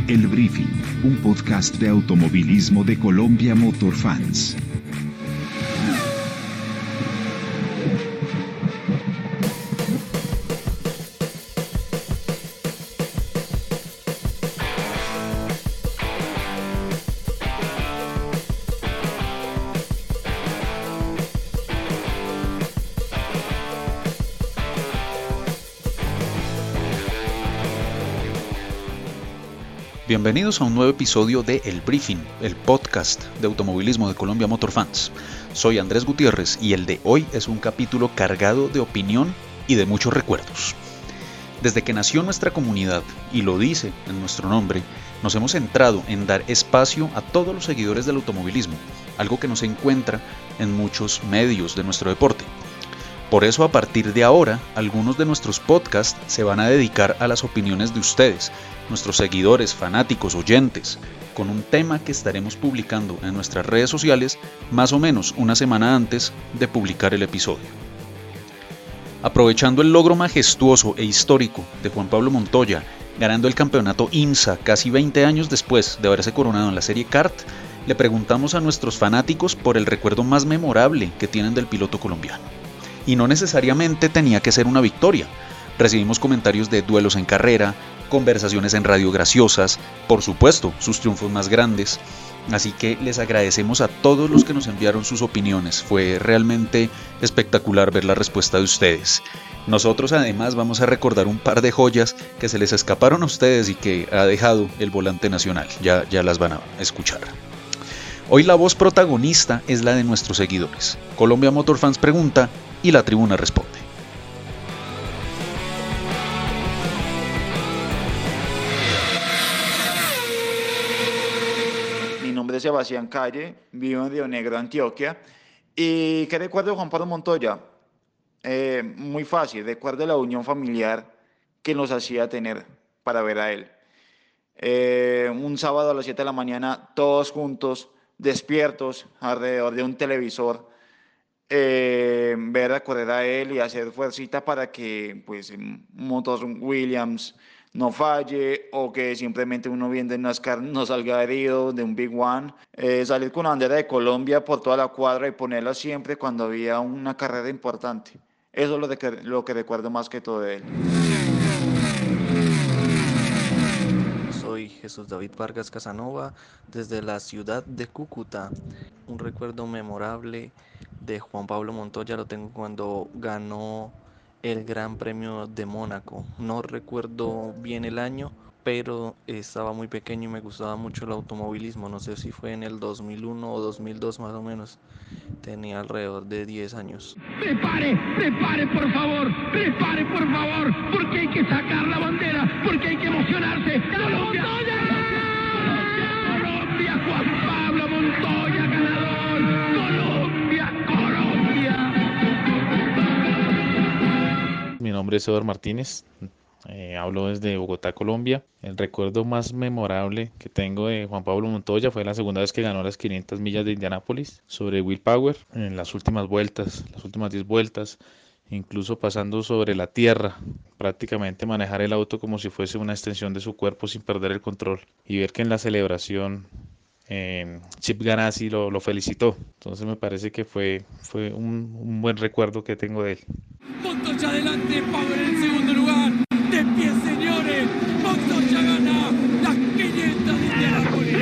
El Briefing, un podcast de automovilismo de Colombia Motor Fans. Bienvenidos a un nuevo episodio de El Briefing, el podcast de automovilismo de Colombia Motor Fans. Soy Andrés Gutiérrez y el de hoy es un capítulo cargado de opinión y de muchos recuerdos. Desde que nació nuestra comunidad, y lo dice en nuestro nombre, nos hemos centrado en dar espacio a todos los seguidores del automovilismo, algo que no se encuentra en muchos medios de nuestro deporte. Por eso, a partir de ahora, algunos de nuestros podcasts se van a dedicar a las opiniones de ustedes, nuestros seguidores, fanáticos, oyentes, con un tema que estaremos publicando en nuestras redes sociales más o menos una semana antes de publicar el episodio. Aprovechando el logro majestuoso e histórico de Juan Pablo Montoya, ganando el campeonato IMSA casi 20 años después de haberse coronado en la serie kart, le preguntamos a nuestros fanáticos por el recuerdo más memorable que tienen del piloto colombiano. Y no necesariamente tenía que ser una victoria. Recibimos comentarios de duelos en carrera, conversaciones en radio graciosas, por supuesto, sus triunfos más grandes. Así que les agradecemos a todos los que nos enviaron sus opiniones. Fue realmente espectacular ver la respuesta de ustedes. Nosotros además vamos a recordar un par de joyas que se les escaparon a ustedes y que ha dejado el volante nacional. Ya las van a escuchar. Hoy la voz protagonista es la de nuestros seguidores. Colombia Motor Fans pregunta y la tribuna responde. Mi nombre es Sebastián Calle, vivo en Río Negro, Antioquia. ¿Y qué recuerdo de Juan Pablo Montoya? Muy fácil, recuerdo la unión familiar que nos hacía tener para ver a él. Un sábado a las 7 de la mañana, todos juntos, despiertos, alrededor de un televisor, ver a correr a él y hacer fuercita para que pues, un motor Williams no falle o que simplemente uno viendo en NASCAR no salga herido de un Big One. Salir con la bandera de Colombia por toda la cuadra y ponerla siempre cuando había una carrera importante. Eso es lo que recuerdo más que todo de él. Soy Jesús David Vargas Casanova desde la ciudad de Cúcuta. Un recuerdo memorable de Juan Pablo Montoya lo tengo cuando ganó el Gran Premio de Mónaco. No recuerdo bien el año, pero estaba muy pequeño y me gustaba mucho el automovilismo. No sé si fue en el 2001 o 2002 más o menos. Tenía alrededor de 10 años. Prepare por favor, porque hay que sacar la bandera, porque hay que emocionarse. ¡Colombia! ¡Colombia! ¡Juan Pablo Montoya, ganador! ¡Colombia! Mi nombre es Eduardo Martínez, hablo desde Bogotá, Colombia. El recuerdo más memorable que tengo de Juan Pablo Montoya fue la segunda vez que ganó las 500 millas de Indianápolis sobre Will Power en las últimas vueltas, las últimas 10 vueltas, incluso pasando sobre la tierra, prácticamente manejar el auto como si fuese una extensión de su cuerpo sin perder el control, y ver que en la celebración Chip Ganassi lo felicitó. Entonces me parece que fue un buen recuerdo que tengo de él. Montoya adelante, Power en el segundo lugar. De pie, señores. Montoya gana las 500 de Indianápolis.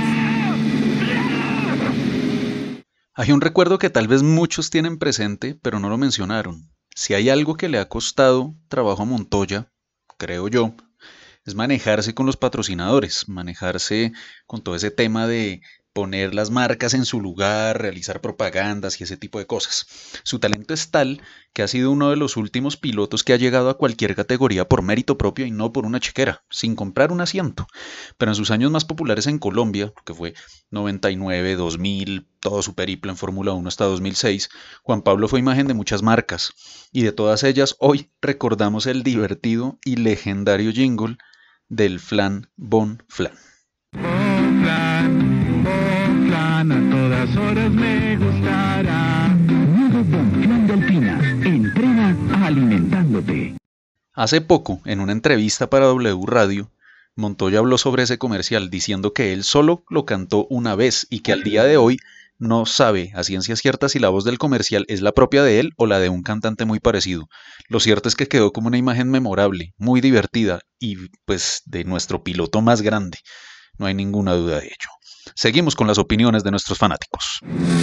Hay un recuerdo que tal vez muchos tienen presente, pero no lo mencionaron. Si hay algo que le ha costado trabajo a Montoya, creo yo, es manejarse con los patrocinadores, manejarse con todo ese tema de poner las marcas en su lugar, realizar propagandas y ese tipo de cosas. Su talento es tal que ha sido uno de los últimos pilotos que ha llegado a cualquier categoría por mérito propio y no por una chequera, sin comprar un asiento. Pero en sus años más populares en Colombia, que fue 99, 2000, todo su periplo en Fórmula 1 hasta 2006, Juan Pablo fue imagen de muchas marcas, y de todas ellas hoy recordamos el divertido y legendario jingle del Flan Bon Flan. Bon Flan, a todas horas me gustará. Nuevo Bon Flan de Alpina. Entrena alimentándote. Hace poco, en una entrevista para W Radio, Montoya habló sobre ese comercial diciendo que él solo lo cantó una vez y que al día de hoy no sabe a ciencia cierta si la voz del comercial es la propia de él o la de un cantante muy parecido. Lo cierto es que quedó como una imagen memorable, muy divertida y pues de nuestro piloto más grande. No hay ninguna duda de ello. Seguimos con las opiniones de nuestros fanáticos.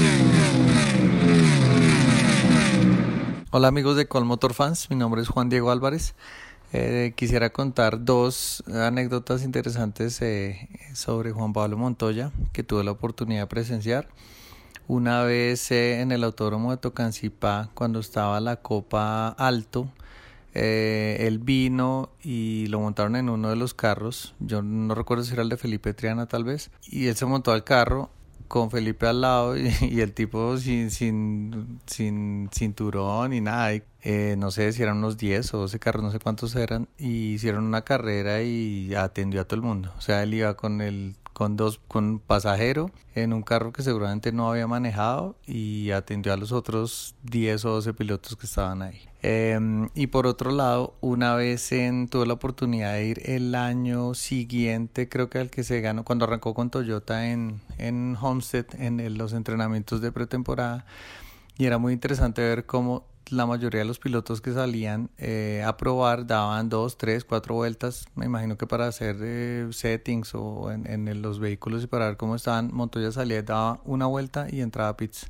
Hola amigos de Colmotor Fans, mi nombre es Juan Diego Álvarez. Quisiera contar dos anécdotas interesantes sobre Juan Pablo Montoya que tuve la oportunidad de presenciar. Una vez en el autódromo de Tocancipá, cuando estaba la Copa Alto, él vino y lo montaron en uno de los carros. Yo no recuerdo si era el de Felipe Triana tal vez, y él se montó al carro con Felipe al lado y el tipo sin cinturón ni nada. No sé si eran unos 10 o 12 carros, no sé cuántos eran, y hicieron una carrera y atendió a todo el mundo. O sea, él iba con pasajero en un carro que seguramente no había manejado y atendió a los otros 10 o 12 pilotos que estaban ahí. Y por otro lado, una vez tuve la oportunidad de ir el año siguiente, creo que al que se ganó, cuando arrancó con Toyota en Homestead, en los entrenamientos de pretemporada, y era muy interesante ver cómo la mayoría de los pilotos que salían a probar daban 2, 3, 4 vueltas, me imagino que para hacer settings o en los vehículos y para ver cómo estaban. Montoya salía, daba una vuelta y entraba a pits.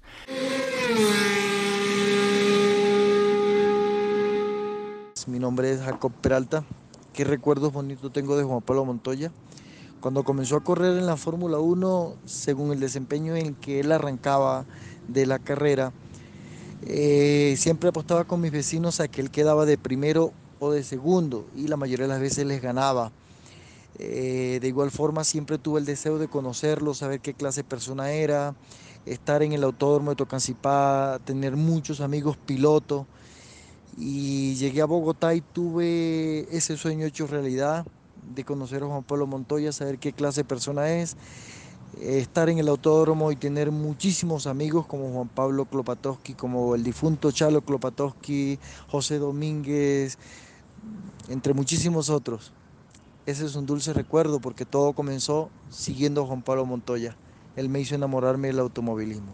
Mi nombre es Jacob Peralta. ¿Qué recuerdos bonitos tengo de Juan Pablo Montoya? Cuando comenzó a correr en la Fórmula 1, según el desempeño en que él arrancaba de la carrera, siempre apostaba con mis vecinos a que él quedaba de primero o de segundo y la mayoría de las veces les ganaba. De igual forma siempre tuve el deseo de conocerlo, saber qué clase de persona era, estar en el autódromo de Tocancipá, tener muchos amigos pilotos, y llegué a Bogotá y tuve ese sueño hecho realidad de conocer a Juan Pablo Montoya, saber qué clase de persona es, estar en el autódromo y tener muchísimos amigos como Juan Pablo Klopatowski, como el difunto Chalo Klopatowski, José Domínguez, entre muchísimos otros. Ese es un dulce recuerdo porque todo comenzó siguiendo a Juan Pablo Montoya. Él me hizo enamorarme del automovilismo.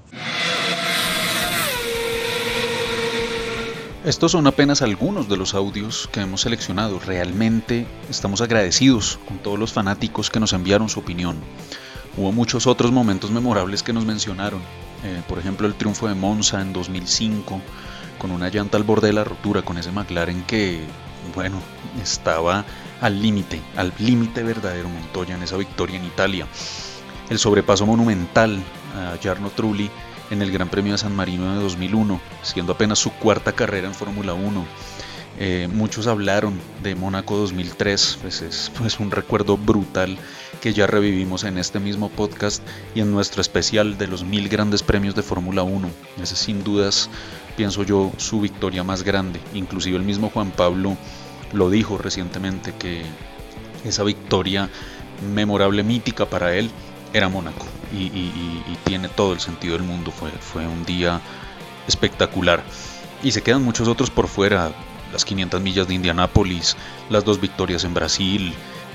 Estos son apenas algunos de los audios que hemos seleccionado. Realmente estamos agradecidos con todos los fanáticos que nos enviaron su opinión. Hubo muchos otros momentos memorables que nos mencionaron. Por ejemplo, el triunfo de Monza en 2005, con una llanta al borde de la rotura, con ese McLaren que, bueno, estaba al límite verdadero Montoya en esa victoria en Italia. El sobrepaso monumental a Jarno Trulli en el Gran Premio de San Marino de 2001, siendo apenas su cuarta carrera en Fórmula 1. Muchos hablaron de Mónaco 2003, pues es un recuerdo brutal que ya revivimos en este mismo podcast y en nuestro especial de los 1000 grandes premios de Fórmula 1. Ese es sin dudas, pienso yo, su victoria más grande. Inclusive el mismo Juan Pablo lo dijo recientemente, que esa victoria memorable, mítica para él, era Mónaco, y tiene todo el sentido del mundo. Fue un día espectacular y se quedan muchos otros por fuera: las 500 millas de Indianápolis, las 2 victorias en Brasil,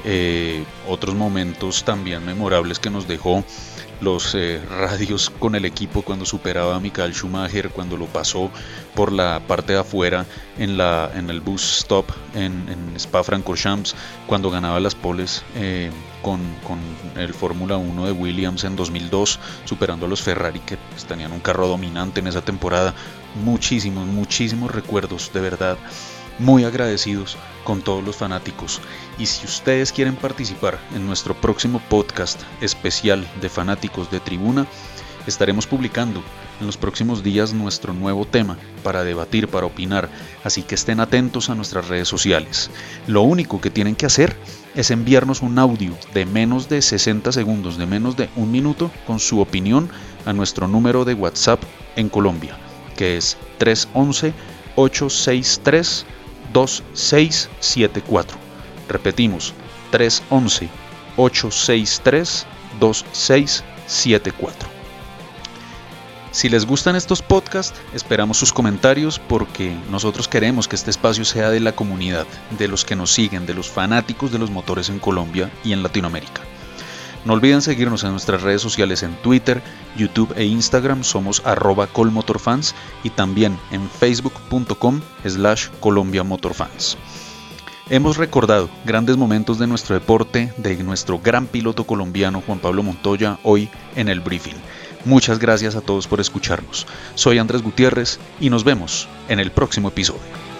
otros momentos también memorables que nos dejó: los radios con el equipo cuando superaba a Michael Schumacher, cuando lo pasó por la parte de afuera en el bus stop en Spa-Francorchamps, cuando ganaba las poles con el Fórmula 1 de Williams en 2002, superando a los Ferrari, que pues tenían un carro dominante en esa temporada. Muchísimos recuerdos, de verdad, muy agradecidos con todos los fanáticos. Y si ustedes quieren participar en nuestro próximo podcast especial de fanáticos de Tribuna, estaremos publicando en los próximos días nuestro nuevo tema para debatir, para opinar, así que estén atentos a nuestras redes sociales. Lo único que tienen que hacer es enviarnos un audio de menos de 60 segundos, de menos de un minuto, con su opinión a nuestro número de WhatsApp en Colombia, que es 311-863-2674. Repetimos, 311-863-2674. Si les gustan estos podcasts, esperamos sus comentarios porque nosotros queremos que este espacio sea de la comunidad, de los que nos siguen, de los fanáticos de los motores en Colombia y en Latinoamérica. No olviden seguirnos en nuestras redes sociales en Twitter, YouTube e Instagram, somos @colmotorfans y también en facebook.com/colombiamotorfans. Hemos recordado grandes momentos de nuestro deporte, de nuestro gran piloto colombiano Juan Pablo Montoya, hoy en el briefing. Muchas gracias a todos por escucharnos. Soy Andrés Gutiérrez y nos vemos en el próximo episodio.